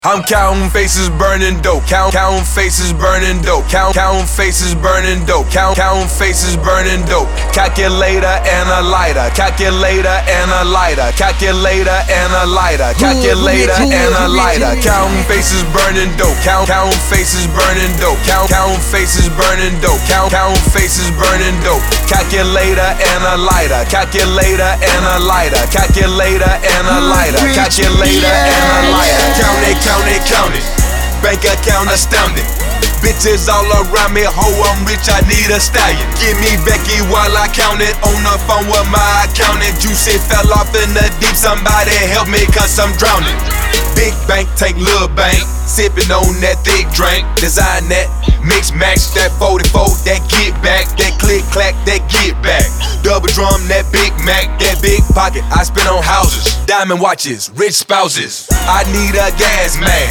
I'm counting faces burning dope, counting faces burning dope, counting faces burning dope, counting faces burning dope. Calculator and a lighter, calculator and a lighter, calculator and a lighter, calculator and a lighter. Counting faces burning dope, counting faces burning dope, counting faces burning dope, counting faces burning dope. Calculator and a lighter, calculator and a lighter, calculator and a lighter, calculator and a lighter. Count it, bank account astounding. Bitches all around me, ho, I'm rich, I need a stallion. Give me Becky while I count it. On the phone with my accountant. Juicy fell off in the deep, somebody help me cause I'm drowning. Big bank, take little bank, sipping on that thick drink. Design that, mix match, that 44, that get back, that click clack, that get back. Double drum, that Big Mac, that big pocket, I spend on houses. Diamond watches, rich spouses, I need a gas man.